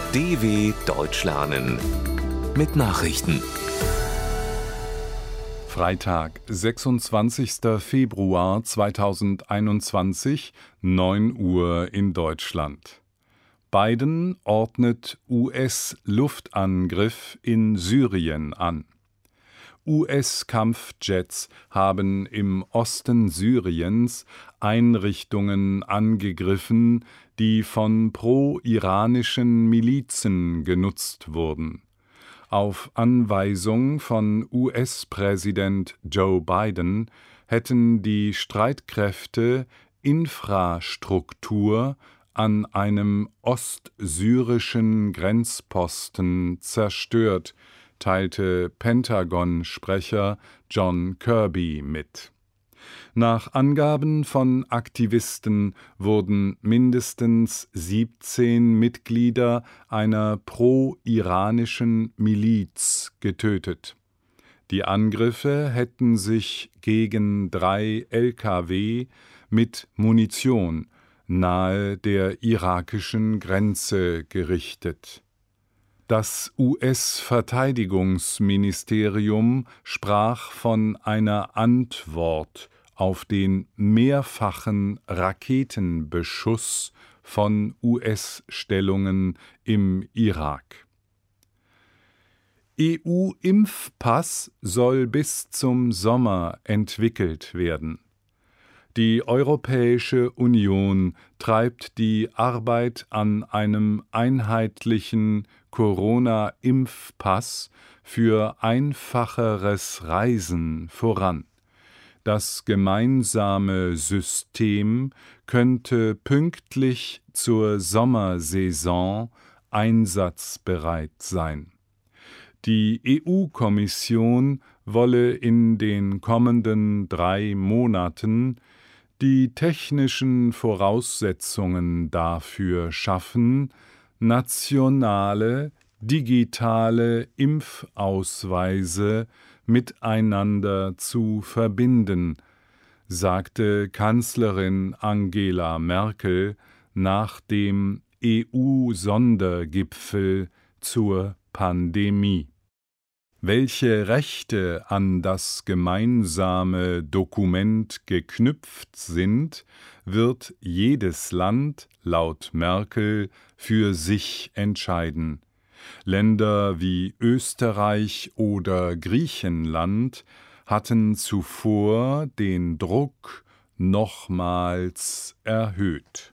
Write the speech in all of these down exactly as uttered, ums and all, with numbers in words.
D W Deutsch lernen mit Nachrichten. Freitag, sechsundzwanzigster Februar zweitausendeinundzwanzig, neun Uhr in Deutschland. Biden ordnet U S-Luftangriff in Syrien an. U S-Kampfjets haben im Osten Syriens Einrichtungen angegriffen, die von pro-iranischen Milizen genutzt wurden. Auf Anweisung von U S-Präsident Joe Biden hätten die Streitkräfte Infrastruktur an einem ostsyrischen Grenzposten zerstört, teilte Pentagon-Sprecher John Kirby mit. Nach Angaben von Aktivisten wurden mindestens siebzehn Mitglieder einer pro-iranischen Miliz getötet. Die Angriffe hätten sich gegen drei L K W mit Munition nahe der irakischen Grenze gerichtet. Das U S-Verteidigungsministerium sprach von einer Antwort auf den mehrfachen Raketenbeschuss von U S-Stellungen im Irak. E U-Impfpass soll bis zum Sommer entwickelt werden. Die Europäische Union treibt die Arbeit an einem einheitlichen Corona-Impfpass für einfacheres Reisen voran. Das gemeinsame System könnte pünktlich zur Sommersaison einsatzbereit sein. Die E U-Kommission wolle in den kommenden drei Monaten die technischen Voraussetzungen dafür schaffen, nationale, digitale Impfausweise miteinander zu verbinden, sagte Kanzlerin Angela Merkel nach dem E U-Sondergipfel zur Pandemie. Welche Rechte an das gemeinsame Dokument geknüpft sind, wird jedes Land, laut Merkel, für sich entscheiden. Länder wie Österreich oder Griechenland hatten zuvor den Druck nochmals erhöht.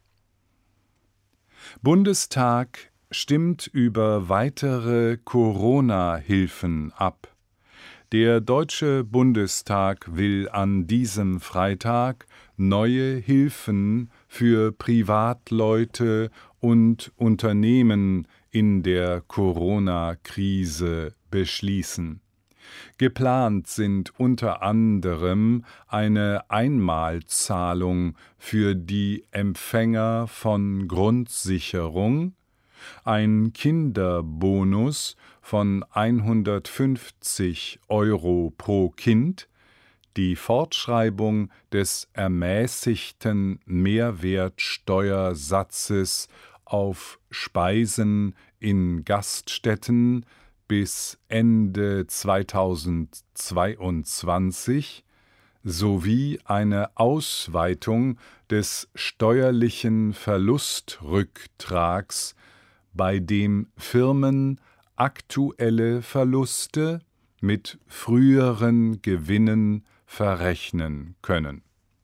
Bundestag stimmt über weitere Corona-Hilfen ab. Der Deutsche Bundestag will an diesem Freitag neue Hilfen für Privatleute und Unternehmen in der Corona-Krise beschließen. Geplant sind unter anderem eine Einmalzahlung für die Empfänger von Grundsicherung, ein Kinderbonus von hundertfünfzig Euro pro Kind, die Fortschreibung des ermäßigten Mehrwertsteuersatzes auf Speisen in Gaststätten bis Ende zweitausendzweiundzwanzig sowie eine Ausweitung des steuerlichen Verlustrücktrags, bei dem Firmen aktuelle Verluste mit früheren Gewinnen verrechnen können.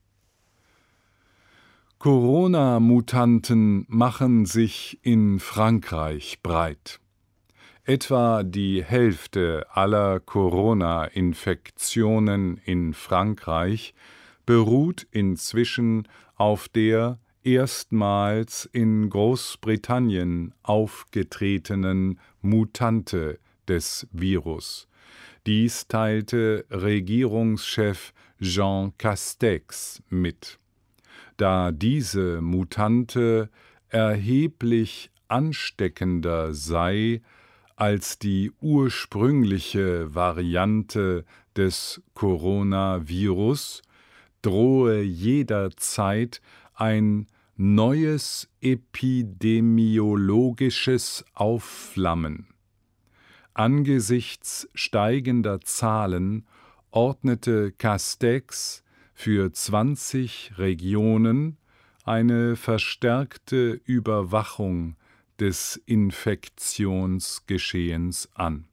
Corona-Mutanten machen sich in Frankreich breit. Etwa die Hälfte aller Corona-Infektionen in Frankreich beruht inzwischen auf der erstmals in Großbritannien aufgetretenen Mutante des Virus. Dies teilte Regierungschef Jean Castex mit. Da diese Mutante erheblich ansteckender sei als die ursprüngliche Variante des Coronavirus, drohe jederzeit ein neues epidemiologisches Aufflammen. Angesichts steigender Zahlen ordnete Castex für zwanzig Regionen eine verstärkte Überwachung des Infektionsgeschehens an.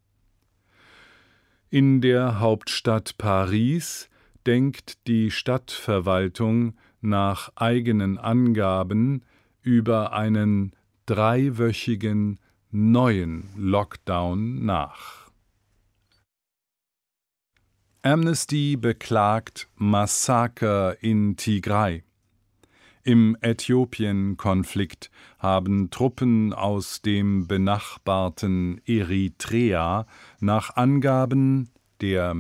In der Hauptstadt Paris denkt die Stadtverwaltung nach eigenen Angaben über einen dreiwöchigen neuen Lockdown nach. Amnesty beklagt Massaker in Tigray. Im Äthiopien-Konflikt haben Truppen aus dem benachbarten Eritrea nach Angaben der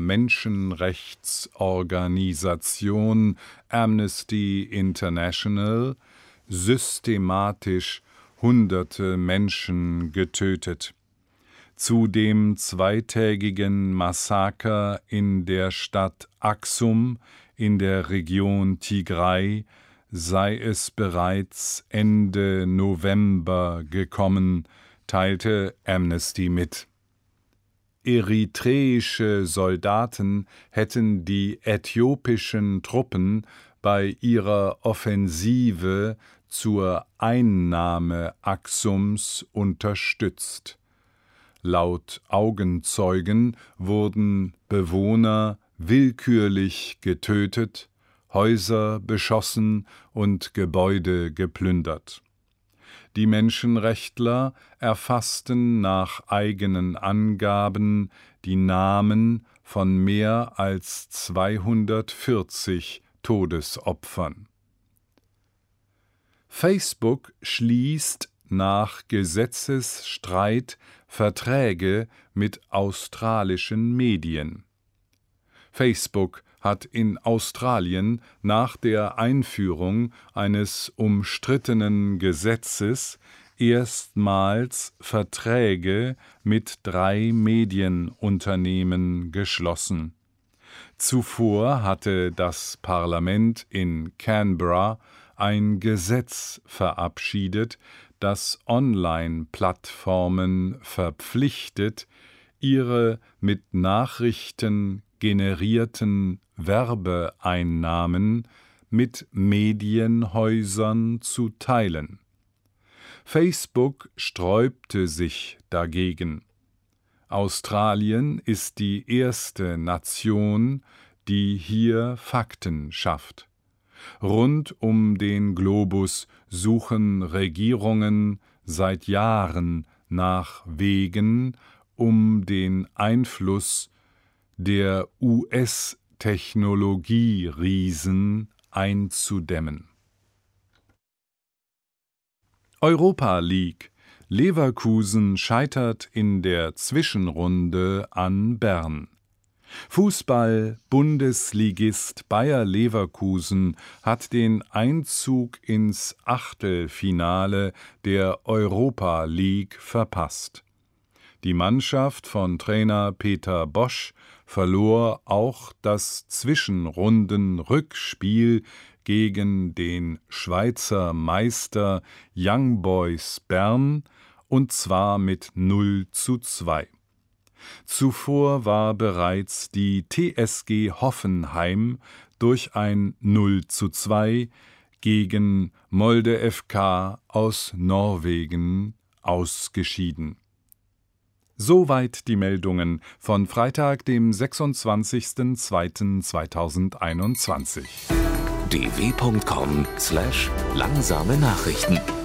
Menschenrechtsorganisation Amnesty International systematisch hunderte Menschen getötet. Zu dem zweitägigen Massaker in der Stadt Aksum in der Region Tigray sei es bereits Ende November gekommen, teilte Amnesty mit. Eritreische Soldaten hätten die äthiopischen Truppen bei ihrer Offensive zur Einnahme Aksums unterstützt. Laut Augenzeugen wurden Bewohner willkürlich getötet, Häuser beschossen und Gebäude geplündert. Die Menschenrechtler erfassten nach eigenen Angaben die Namen von mehr als zweihundertvierzig Todesopfern. Facebook schließt nach Gesetzesstreit Verträge mit australischen Medien. Facebook hat in Australien nach der Einführung eines umstrittenen Gesetzes erstmals Verträge mit drei Medienunternehmen geschlossen. Zuvor hatte das Parlament in Canberra ein Gesetz verabschiedet, das Online-Plattformen verpflichtet, ihre mit Nachrichten generierten Werbeeinnahmen mit Medienhäusern zu teilen. Facebook sträubte sich dagegen. Australien ist die erste Nation, die hier Fakten schafft. Rund um den Globus suchen Regierungen seit Jahren nach Wegen, um den Einfluss der U S-Technologieriesen einzudämmen. Europa League. Leverkusen scheitert in der Zwischenrunde an Bern. Fußball-Bundesligist Bayer Leverkusen hat den Einzug ins Achtelfinale der Europa League verpasst. Die Mannschaft von Trainer Peter Bosz verlor auch das Zwischenrunden-Rückspiel gegen den Schweizer Meister Young Boys Bern, und zwar mit null zu zwei. Zuvor war bereits die T S G Hoffenheim durch ein null zu zwei gegen Molde F K aus Norwegen ausgeschieden. Soweit die Meldungen von Freitag, dem sechsundzwanzigsten zweiten zweitausendeinundzwanzig. d w punkt com slash langsame Nachrichten